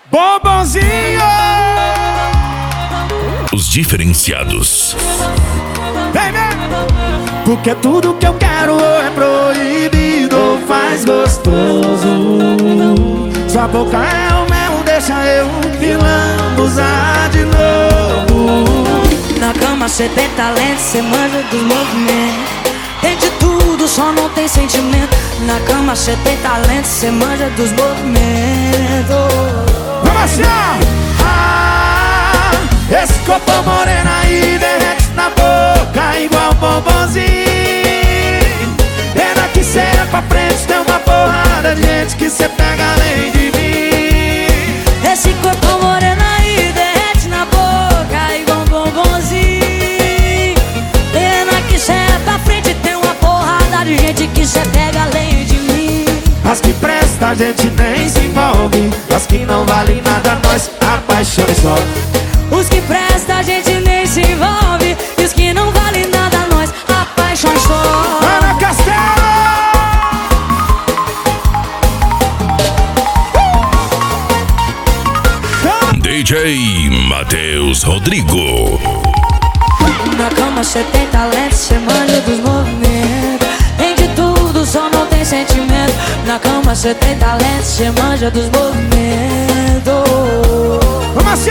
Bombonzinho! Os diferenciados. Vem, vem! Porque tudo que eu quero é proibido ou faz gostoso. Sua boca é o mel, deixa eu te lambuzar de novo. Na cama cê tem talento, cê manja dos movimentos. Tem de tudo, só não tem sentimento. Na cama cê tem talento, cê manja dos movimentos. Vamos assim, esse corpo moreno aí derrete na boca igual bombonzinho. Pena que cê é pra frente, tem uma porrada de gente que cê pega além de mim. Esse corpo moreno aí derrete na boca igual bombonzinho. Pena que cê é pra frente, tem uma porrada de gente que cê pega além de mim. As que presta a gente nem se envolve, as que não valem nada nós apaixona e sobe. Os que presta a gente nem se envolve, e os que não valem nada nós apaixona e sobe. Ana Castelo! DJ Matheus Rodrigo. Na cama cê tem talento, cê manja dos movimentos. Tem de tudo, só não tem sentimento. Na cama cê tem talento, cê manja dos movimentos. Vamos assim,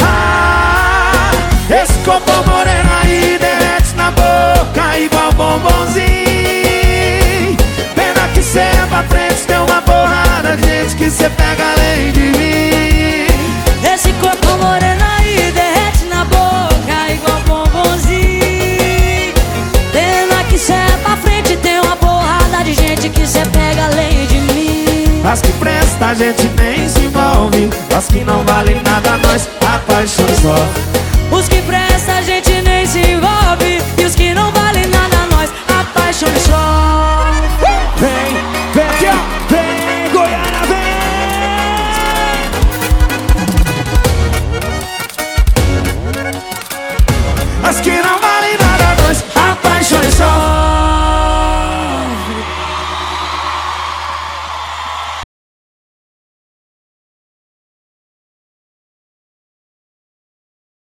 esse corpo moreno aí derrete na boca igual bombonzinho. Pena que cê é pra frente, tem uma porrada de gente que cê pega além de mim. Esse corpo moreno aí derrete na boca igual bombonzinho. Pena que cê é pra frente, tem uma porrada de gente que cê pega além de mim. As que presta a gente nem se envolve, as que não valem nada nós apaixona e sobe. Os que presta a gente nem se envolve, e os que não valem nada nós apaixona e sobe.